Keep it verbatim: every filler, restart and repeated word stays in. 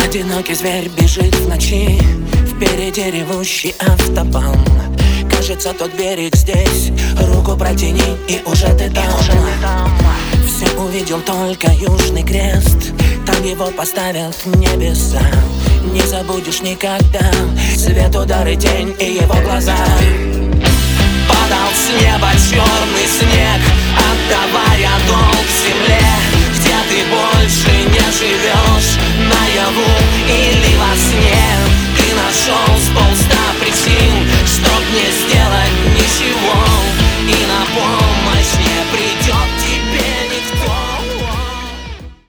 Одинокий зверь бежит в ночи, впереди ревущий автобан. Кажется, тот берег здесь, руку протяни, и уже ты там. Все увидел только Южный Крест, там его поставят небеса. Не забудешь никогда свет, удар и тень, и его глаза.